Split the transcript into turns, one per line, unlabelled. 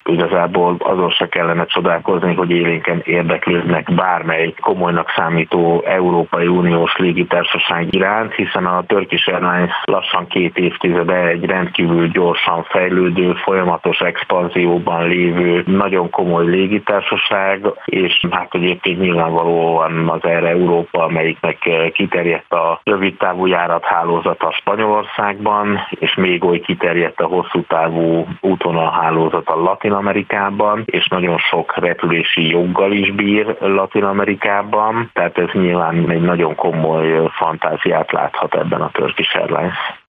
igazából azon se kellene csodálkozni, hogy élénken érdeklődnek bármely komolynak számító Európai Uniós légitársaság iránt, hiszen a Turkish Airlines lassan 2 évtizede egy rendkívül gyorsan fejlődő, folyamatos expanzióban lévő, nagyon komoly légitársaság, és hát egyébként nyilvánvalóan az Air Europa, amelyiknek kiterjedt a rövidtávú járathálózata Spanyolországban, és még oly kiterjedt a hosszú távú útvonalhálózata Latin-Amerikában, és nagyon sok repülési joggal is bír Latin-Amerikában, tehát ez nyilván egy nagyon komoly fantáziát láthat ebben a Turkish Airlines.